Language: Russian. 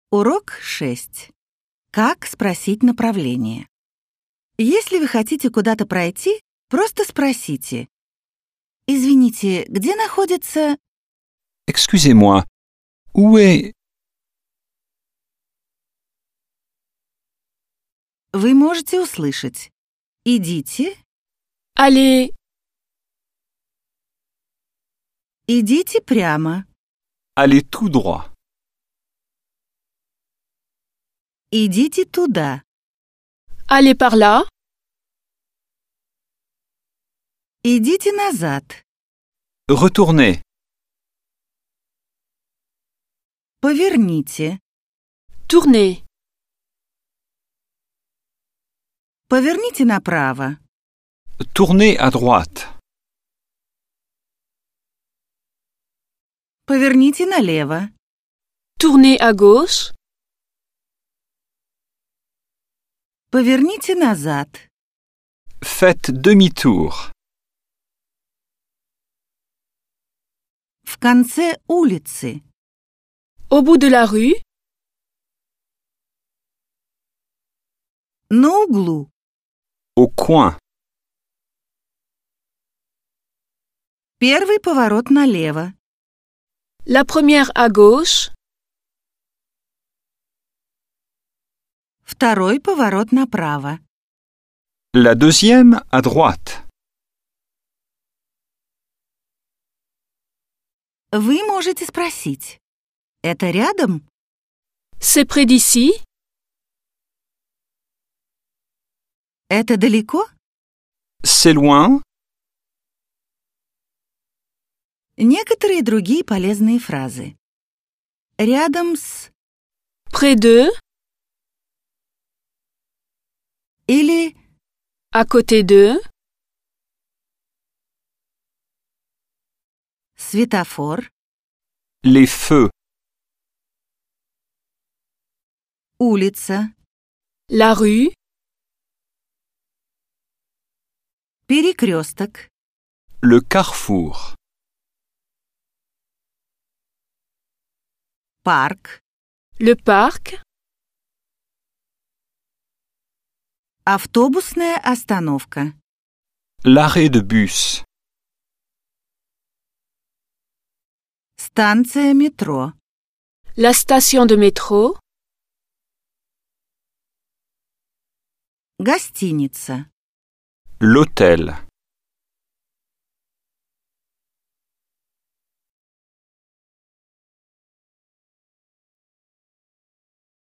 Урок 6. Как спросить направление? Если вы хотите куда-то пройти, просто спросите. Извините, где находится... Excusez-moi, où est... Вы можете услышать. Идите, Allez, идите прямо. Allez tout droit. Идите туда. allez par là, Идите назад. Retournez. Поверните. tournez, Поверните направо. Tournez à droite. Поверните налево. tournez à gauche, Поверните назад. Faites demi-tour. В конце улицы. au bout de la rue, На углу. Au coin. Первый поворот налево. la première à gauche, Второй поворот направо. La deuxième à droite. Вы можете спросить. Это рядом? c'est près d'ici, Это далеко? C'est loin. Некоторые другие полезные фразы. Рядом с près de, или à côté de, светофор, Les feux. улица, la rue, перекресток, Le carrefour. парк, le parc, автобусная остановка, L'arrêt de bus. станция метро, la station de métro, гостиница. L'hôtel.